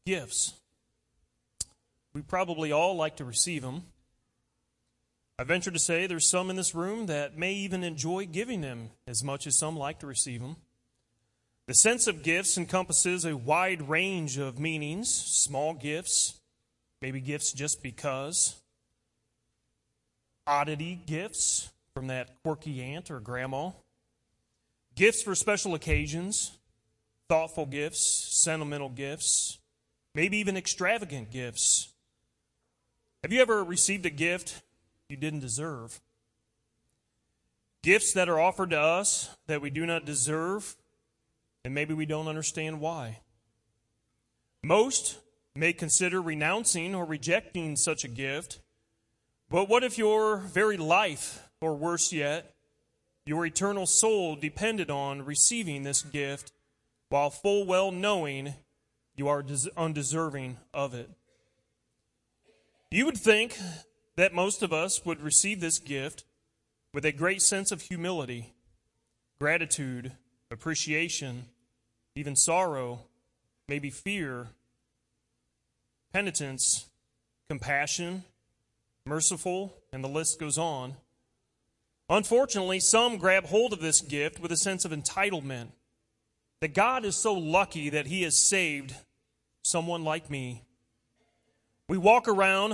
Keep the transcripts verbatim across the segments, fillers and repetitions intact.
Gifts. We probably all like to receive them. I venture to say there's some in this room that may even enjoy giving them as much as some like to receive them. The sense of gifts encompasses a wide range of meanings: small gifts, maybe gifts just because, oddity gifts from that quirky aunt or grandma, gifts for special occasions, thoughtful gifts, sentimental gifts, maybe even extravagant gifts. Have you ever received a gift you didn't deserve? Gifts that are offered to us that we do not deserve, and maybe we don't understand why. Most may consider renouncing or rejecting such a gift, but what if your very life, or worse yet, your eternal soul depended on receiving this gift while full well knowing you are undeserving of it? You would think that most of us would receive this gift with a great sense of humility, gratitude, appreciation, even sorrow, maybe fear, penitence, compassion, merciful, and the list goes on. Unfortunately, some grab hold of this gift with a sense of entitlement, that God is so lucky that he has saved someone like me. We walk around,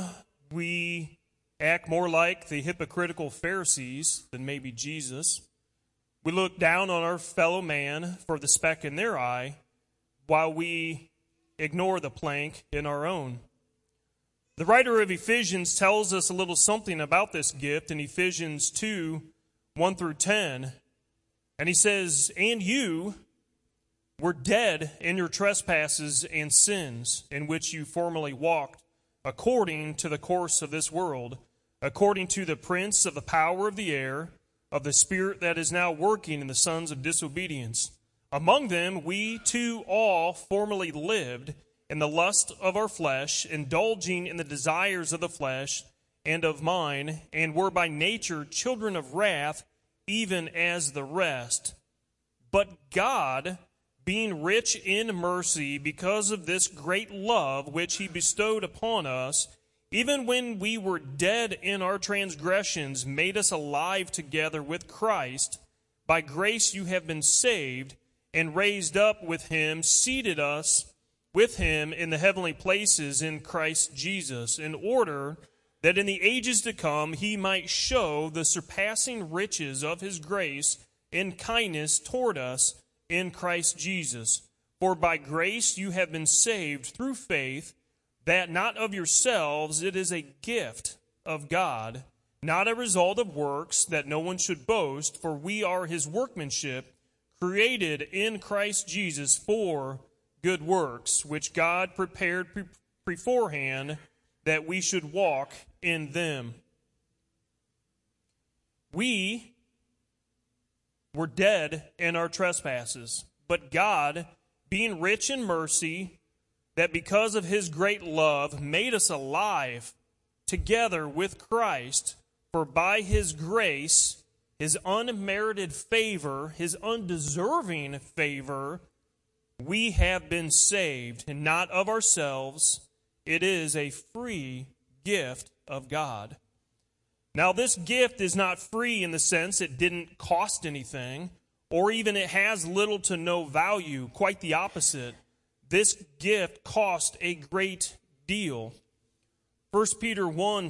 we act more like the hypocritical Pharisees than maybe Jesus. We look down on our fellow man for the speck in their eye while we ignore the plank in our own. The writer of Ephesians tells us a little something about this gift in Ephesians two, one through ten. And he says, "And you were dead in your trespasses and sins, in which you formerly walked, according to the course of this world, according to the prince of the power of the air, of the spirit that is now working in the sons of disobedience. Among them we too all formerly lived in the lust of our flesh, indulging in the desires of the flesh and of mind, and were by nature children of wrath, even as the rest. But God, being rich in mercy, because of this great love which he bestowed upon us, even when we were dead in our transgressions, made us alive together with Christ. By grace you have been saved, and raised up with him, seated us with him in the heavenly places in Christ Jesus, in order that in the ages to come he might show the surpassing riches of his grace in kindness toward us in Christ Jesus. For by grace you have been saved through faith, that not of yourselves, it is a gift of God, not a result of works, that no one should boast, for we are his workmanship, created in Christ Jesus for good works, which God prepared pre- beforehand that we should walk in them." We were dead in our trespasses, but God, being rich in mercy, that because of his great love made us alive together with Christ, for by his grace, his unmerited favor, his undeserving favor, we have been saved, and not of ourselves. It is a free gift of God. Now, this gift is not free in the sense it didn't cost anything, or even it has little to no value. Quite the opposite. This gift cost a great deal. First Peter one,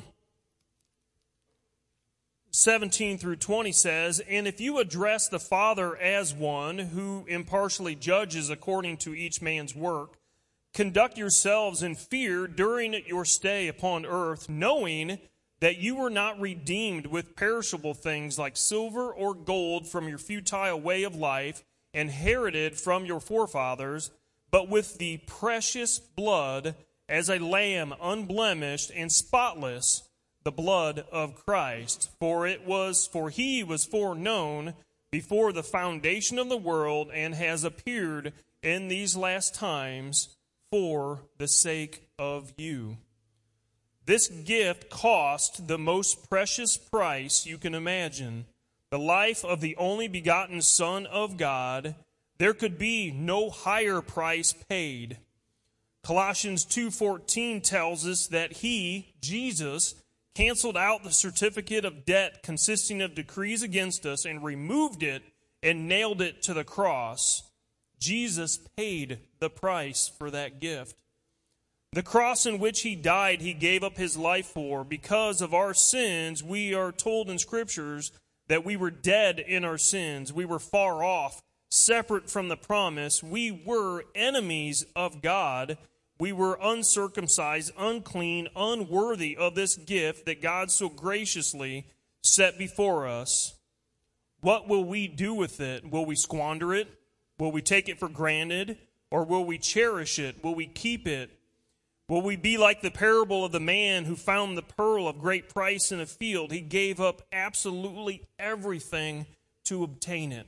seventeen through twenty says, "And if you address the Father as one who impartially judges according to each man's work, conduct yourselves in fear during your stay upon earth, knowing that you were not redeemed with perishable things like silver or gold from your futile way of life, inherited from your forefathers, but with the precious blood as a lamb unblemished and spotless, the blood of Christ. For it was, for he was foreknown before the foundation of the world, and has appeared in these last times for the sake of you." This gift cost the most precious price you can imagine, the life of the only begotten Son of God. There could be no higher price paid. Colossians two fourteen tells us that he, Jesus, canceled out the certificate of debt consisting of decrees against us and removed it and nailed it to the cross. Jesus paid the price for that gift. The cross in which he died, he gave up his life for. Because of our sins, we are told in Scriptures that we were dead in our sins. We were far off, separate from the promise. We were enemies of God. We were uncircumcised, unclean, unworthy of this gift that God so graciously set before us. What will we do with it? Will we squander it? Will we take it for granted? Or will we cherish it? Will we keep it? Will we be like the parable of the man who found the pearl of great price in a field? He gave up absolutely everything to obtain it.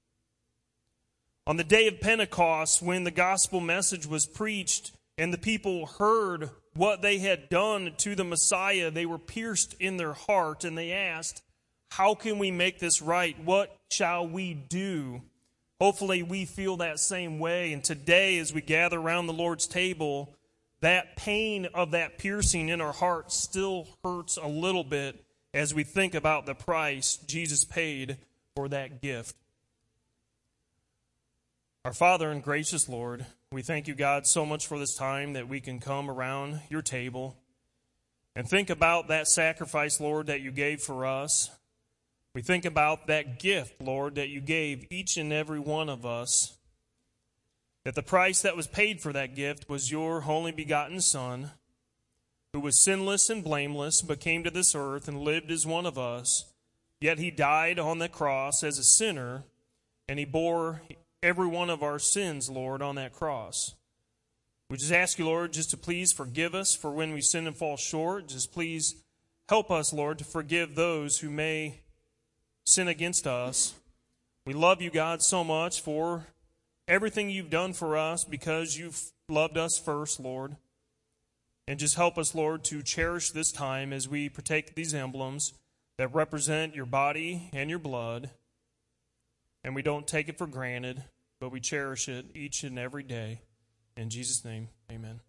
On the day of Pentecost, when the gospel message was preached and the people heard what they had done to the Messiah, they were pierced in their heart and they asked, how can we make this right? What shall we do? Hopefully we feel that same way. And today as we gather around the Lord's table, that pain of that piercing in our hearts still hurts a little bit as we think about the price Jesus paid for that gift. Our Father and gracious Lord, we thank you, God, so much for this time that we can come around your table and think about that sacrifice, Lord, that you gave for us. We think about that gift, Lord, that you gave each and every one of us. That the price that was paid for that gift was your only begotten Son, who was sinless and blameless, but came to this earth and lived as one of us. Yet he died on the cross as a sinner, and he bore every one of our sins, Lord, on that cross. We just ask you, Lord, just to please forgive us for when we sin and fall short. Just please help us, Lord, to forgive those who may sin against us. We love you, God, so much for everything you've done for us because you've loved us first, Lord. And just help us, Lord, to cherish this time as we partake these emblems that represent your body and your blood. And we don't take it for granted, but we cherish it each and every day. In Jesus' name, amen.